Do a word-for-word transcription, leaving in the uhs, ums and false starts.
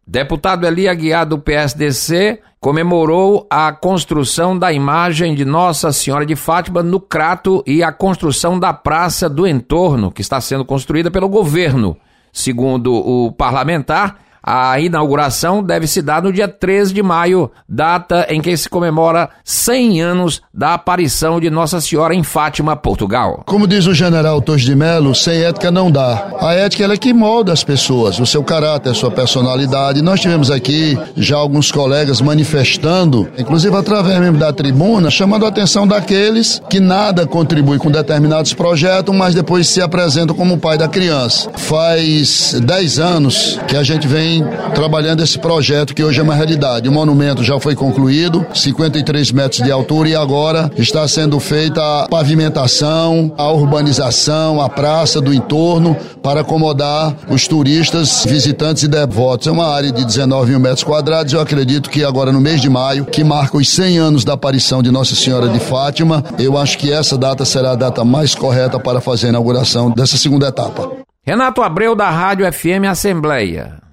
Deputado Eli Aguiar, do P S D C, comemorou a construção da imagem de Nossa Senhora de Fátima no Crato e a construção da praça do entorno, que está sendo construída pelo governo. Segundo o parlamentar, a inauguração deve se dar no dia treze de maio, data em que se comemora cem anos da aparição de Nossa Senhora em Fátima, Portugal. Como diz o general Torres de Mello, sem ética não dá. A ética ela é que molda as pessoas, o seu caráter, a sua personalidade. Nós tivemos aqui já alguns colegas manifestando, inclusive através mesmo da tribuna, chamando a atenção daqueles que nada contribuem com determinados projetos, mas depois se apresentam como o pai da criança. Faz dez anos que a gente vem trabalhando esse projeto que hoje é uma realidade. O monumento já foi concluído, cinquenta e três metros de altura, e agora está sendo feita a pavimentação, a urbanização, a praça do entorno para acomodar os turistas, visitantes e devotos. É uma área de dezenove mil metros quadrados. Eu acredito que agora no mês de maio, que marca os cem anos da aparição de Nossa Senhora de Fátima, eu acho que essa data será a data mais correta para fazer a inauguração dessa segunda etapa. Renato Abreu, da Rádio F M Assembleia.